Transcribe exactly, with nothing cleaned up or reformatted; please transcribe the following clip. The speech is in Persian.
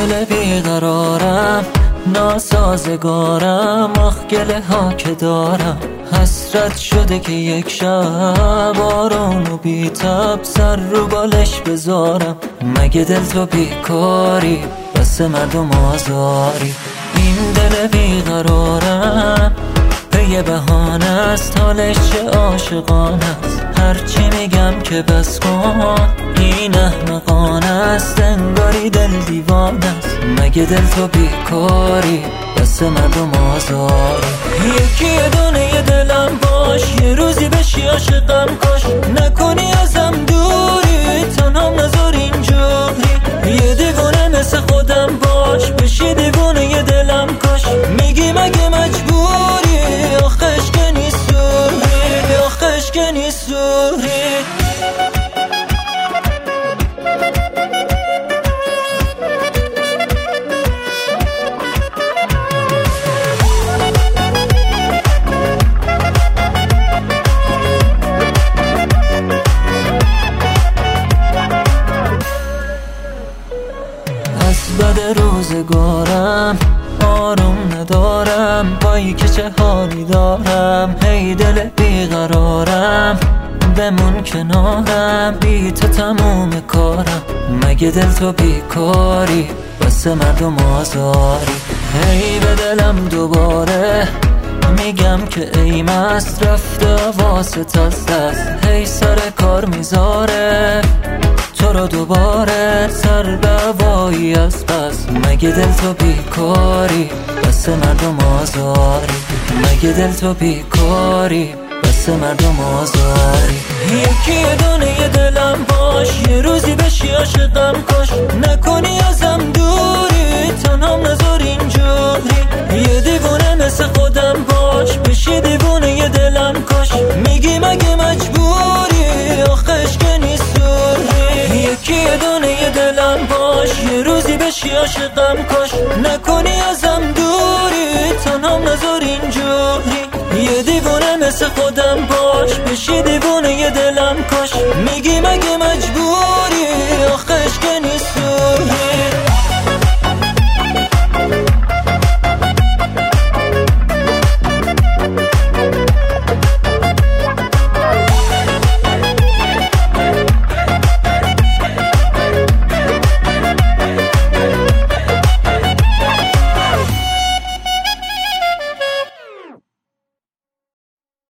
دل بیقرارم، ناسازگارم، آخ گله ها که دارم. حسرت شده که یک شب آروم و بی تب سر رو بالش بذارم. مگه دل تو بیکاری بس مردم آزاری؟ این دل بیقرارم یه بهانه است، حالش چه عاشقانه است. هرچی میگم که بس کن این احمقانه است، انگاری دل دیوانه است. مگه دل تو بیکاری بس مردم آزاری؟ یکی دونه یه دلم باش، یه روزی بشی عاشقم کاش. نکنی ازم دوری، تنهام نذار اینجوری. یه دیوونه مثل خودم باش، بشی دیوونه یه دلم کاش. میگی مگه مجبوری؟ آخش که نیسوری، آخش که نیسوری. بد روزگارم آروم ندارم، پایی که چه حالی دارم. هی دل بیقرارم بمون کنارم، بی تو تموم کارم. مگه دل تو بیکاری بس مردم آزاری؟ هی به دلم دوباره میگم که ای مست رفته واسط از دست. هی سر کار میذاره تو رو دوباره سر دوایی از بس. مگه دل تو بیکاری بس مردم آزاری؟ مگه دل تو بیکاری بس مردم آزاری؟ یکی دونه یه دلم باش، یه روزی بشی عاشقم کاش. نکنی ازم دوری، تنهام نذار اینجوری. یه دیوونه مثل خودم باش، بشی دیوونه یه دلم کاش. میگی مگه مجبوری؟ آخش که نیسوری. یکی دونه یه دلم باش، یه روزی بشی عاشقم کاش. نکنی ازم دوری، تنهام نذار اینجوری. یه دیوونه مثل خودم باش، بشی دیوونه یه دلم کاش.